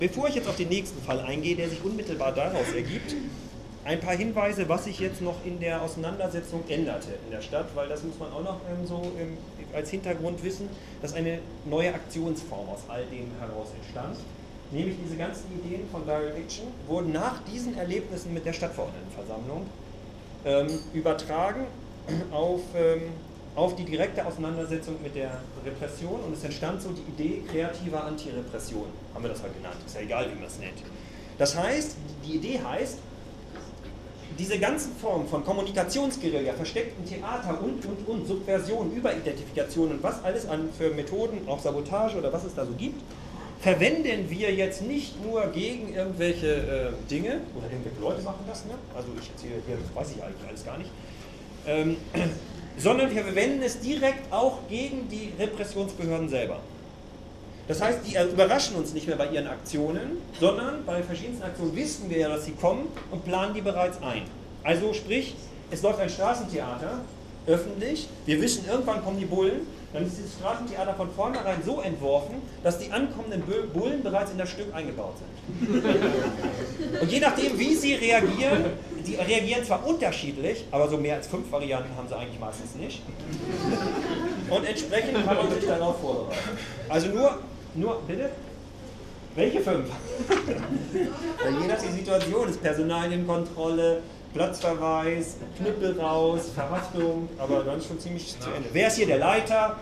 Bevor ich jetzt auf den nächsten Fall eingehe, der sich unmittelbar daraus ergibt, ein paar Hinweise, was sich jetzt noch in der Auseinandersetzung änderte in der Stadt, weil das muss man auch noch als Hintergrund wissen, dass eine neue Aktionsform aus all dem heraus entstand. Nämlich diese ganzen Ideen von Direct Action wurden nach diesen Erlebnissen mit der Stadtverordnetenversammlung übertragen auf die direkte Auseinandersetzung mit der Repression, und es entstand so die Idee kreativer Antirepression, haben wir das halt genannt, ist ja egal, wie man es nennt. Das heißt, die Idee heißt, diese ganzen Formen von Kommunikationsguerilla, versteckten Theater und Subversion, Überidentifikation und was alles für Methoden, auch Sabotage oder was es da so gibt, verwenden wir jetzt nicht nur gegen irgendwelche Dinge, oder irgendwelche Leute machen das, ne? Also ich erzähle hier, das weiß ich eigentlich alles gar nicht, sondern wir verwenden es direkt auch gegen die Repressionsbehörden selber. Das heißt, die überraschen uns nicht mehr bei ihren Aktionen, sondern bei verschiedensten Aktionen wissen wir ja, dass sie kommen und planen die bereits ein. Also sprich, es läuft ein Straßentheater, öffentlich, wir wissen, irgendwann kommen die Bullen, dann ist dieses Straßentheater von vornherein so entworfen, dass die ankommenden Bullen bereits in das Stück eingebaut sind. Und je nachdem, wie sie reagieren, die reagieren zwar unterschiedlich, aber so mehr als 5 Varianten haben sie eigentlich meistens nicht. Und entsprechend kann man sich darauf vorbereiten. Also nur, bitte? Welche 5? Je nach der Situation ist Personalienkontrolle, Platzverweis, Knüppel raus, Verhaftung, aber dann ist schon ziemlich zu Ende. Wer ist hier der Leiter?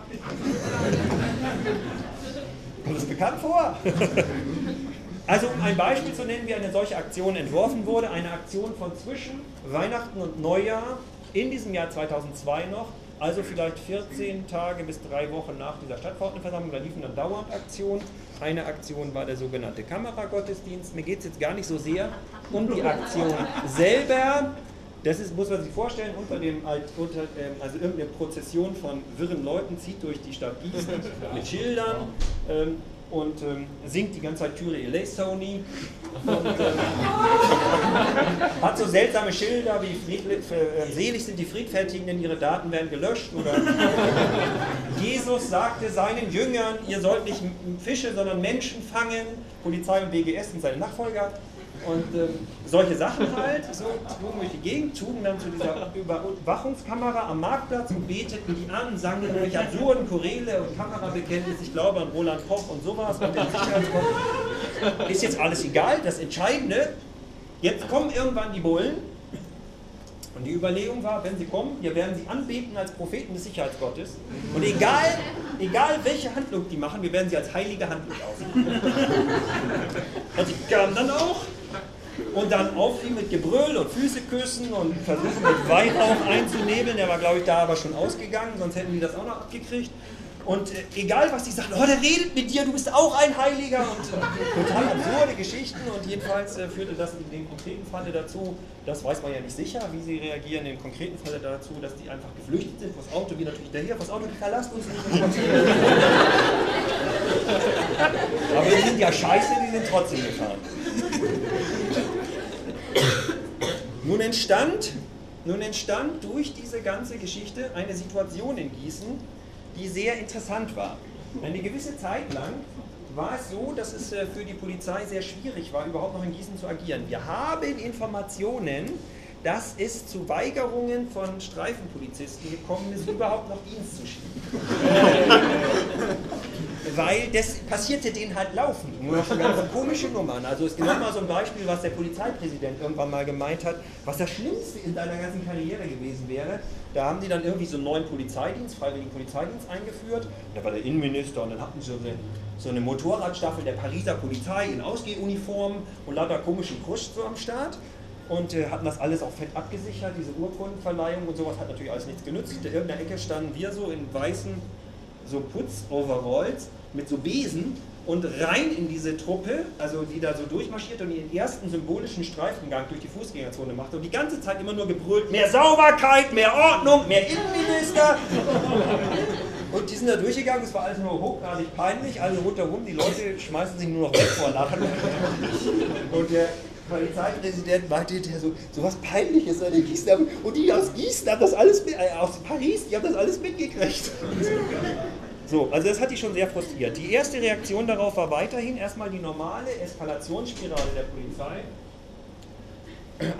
Kommt das bekannt vor? Also um ein Beispiel zu nennen, wie eine solche Aktion entworfen wurde, eine Aktion von zwischen Weihnachten und Neujahr in diesem Jahr 2002 noch, also vielleicht 14 Tage bis 3 Wochen nach dieser Stadtverordnetenversammlung, da liefen dann dauernd Aktionen. Eine Aktion war der sogenannte Kameragottesdienst. Mir geht es jetzt gar nicht so sehr um die Aktion selber. Das ist, muss man sich vorstellen, also irgendeine Prozession von wirren Leuten zieht durch die Stadt Gießen mit Schildern und singt die ganze Zeit Kyrie eleison und hat so seltsame Schilder wie selig sind die Friedfertigen, denn ihre Daten werden gelöscht, oder Jesus sagte seinen Jüngern, ihr sollt nicht Fische, sondern Menschen fangen, Polizei und BGS sind seine Nachfolger. Und solche Sachen halt, so trugen durch die Gegend, trugen dann zu dieser Überwachungskamera am Marktplatz und beteten die an, sangen irgendwelche absurden Choräle und Kamerabekenntnisse, ich glaube an Roland Koch und sowas und den Sicherheitskopf. Ist jetzt alles egal, das Entscheidende, jetzt kommen irgendwann die Bullen und die Überlegung war, wenn sie kommen, wir werden sie anbeten als Propheten des Sicherheitsgottes und egal welche Handlung die machen, wir werden sie als heilige Handlung ausüben. Und die kamen dann auch. Und dann aufliegen mit Gebrüll und Füße küssen und versuchen mit Weihrauch einzunebeln. Der war, glaube ich, da aber schon ausgegangen, sonst hätten die das auch noch abgekriegt. Und egal, was die sagen, oh, der redet mit dir, du bist auch ein Heiliger. Und total absurde Geschichten. Und jedenfalls führte das in dem konkreten Falle dazu, das weiß man ja nicht sicher, wie sie reagieren, in dem konkreten Falle dazu, dass die einfach geflüchtet sind, vors Auto, wie natürlich daher, vors Auto, verlasst uns nicht. Aber die sind ja scheiße, die sind trotzdem gefahren. Nun entstand durch diese ganze Geschichte eine Situation in Gießen, die sehr interessant war. Eine gewisse Zeit lang war es so, dass es für die Polizei sehr schwierig war, überhaupt noch in Gießen zu agieren. Wir haben Informationen, dass es zu Weigerungen von Streifenpolizisten gekommen ist, überhaupt noch Dienst zu schieben. Weil das passierte denen halt laufend, nur schon ganz komische Nummern. Also es gibt mal so ein Beispiel, was der Polizeipräsident irgendwann mal gemeint hat, was das Schlimmste in seiner ganzen Karriere gewesen wäre. Da haben die dann irgendwie so einen neuen Polizeidienst, freiwilligen Polizeidienst eingeführt. Da war der Innenminister und dann hatten sie so eine Motorradstaffel der Pariser Polizei in Ausgehuniformen und lauter komischen Krusch so am Start. Und hatten das alles auch fett abgesichert, diese Urkundenverleihung und sowas hat natürlich alles nichts genützt. In irgendeiner Ecke standen wir so in weißen so Putz-Overalls mit so Besen und rein in diese Truppe, also die da so durchmarschiert und ihren ersten symbolischen Streifengang durch die Fußgängerzone machte und die ganze Zeit immer nur gebrüllt, mehr Sauberkeit, mehr Ordnung, mehr Innenminister. Und die sind da durchgegangen, es war alles nur hochgradig peinlich, alle rundherum, die Leute schmeißen sich nur noch weg vor Lachen. Und der Polizeipräsident meinte, der so was Peinliches an den Gießen haben. Und die aus Gießen haben das alles aus Paris, die haben das alles mitgekriegt. So, also das hat die schon sehr frustriert. Die erste Reaktion darauf war weiterhin erstmal die normale Eskalationsspirale der Polizei.